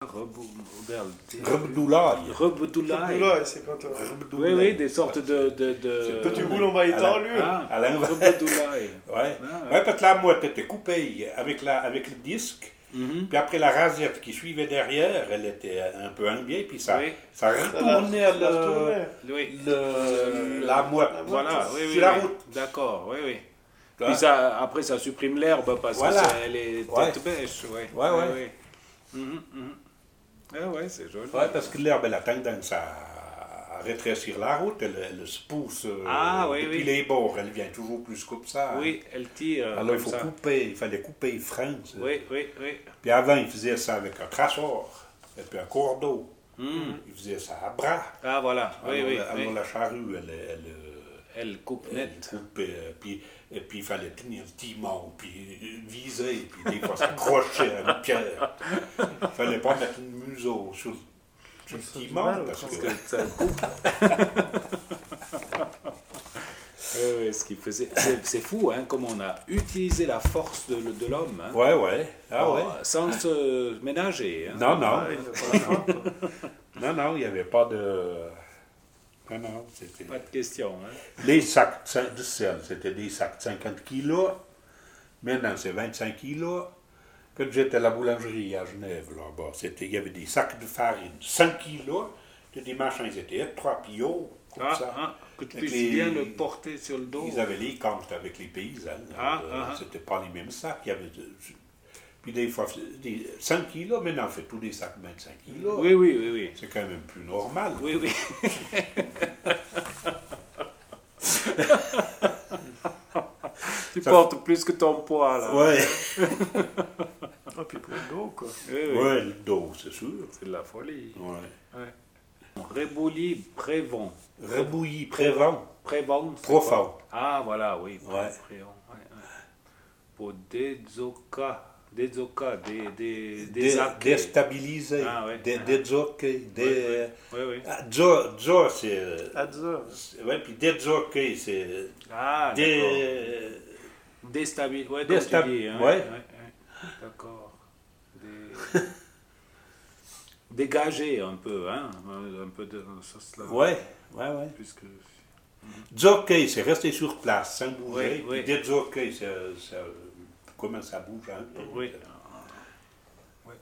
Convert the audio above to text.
Rebdoulaye. Rebdoulaye, c'est quand Oui, des sortes de... Quand tu roules en bas étendu. À Rebdoulaye. Ouais, parce que la motte était coupée avec le disque. Puis après la rasette qui suivait derrière, elle était un peu enlevée, puis ça retournait la motte sur la route. D'accord, oui. Puis ça, après, ça supprime l'herbe parce qu'elle est tête bêche. Ouais, c'est joli. Ouais, parce que l'herbe, elle a tendance à rétrécir la route, elle se pousse depuis les bords, elle vient toujours plus comme ça. Oui, elle tire. Alors il fallait couper les freins. Oui. Puis avant, il faisait ça avec un crassoir, et puis un cordeau. Il faisait ça à bras. Ah, voilà, alors la charrue, elle coupe net. Puis il fallait tenir le timon, puis viser, puis des fois s'accrocher à une pierre. Il fallait pas mettre une museau sur le timon, parce que ça coupe. Ce qu'il faisait. C'est fou, hein, comme on a utilisé la force de l'homme. Hein. Ouais. Sans se ménager. Hein. Non, il n'y avait pas de... Non, c'était... Pas de question. Hein. Les sacs de sel, c'était des sacs de 50 kilos. Maintenant, c'est 25 kilos. Quand j'étais à la boulangerie à Genève, là-bas, il y avait des sacs de farine, 5 kilos. Des machins, ils étaient étroits, puis hauts, comme ça. Que tu puisses bien le porter sur le dos. Ils avaient les comptes avec les paysans. C'était pas les mêmes sacs. Il y avait puis des fois, 5 kilos, maintenant on fait tous des sacs de 25 kilos. Oui. C'est quand même plus normal. Oui. Tu portes plus que ton poids, là. Ouais. Puis pour le dos, quoi. Ouais, le dos, c'est sûr. C'est de la folie. Ouais. Rebouilli, Prévent. Rebouilli, Prévent. Profond. Ah, voilà, oui. Ouais. Pour Dezoka, déstabiliser, dézoquer, Dzo, c'est... Ouais, puis dézoquer, c'est... Ah, d'accord. Déstabiliser, ouais, comme tu dis. Hein, ouais. D'accord. Dégager un peu, hein, un peu de ça. Ouais. Puisque... Zoquer, c'est rester sur place, sans bouger. Oui. Puis dézoquer, c'est comment ça bouge un peu. Oui.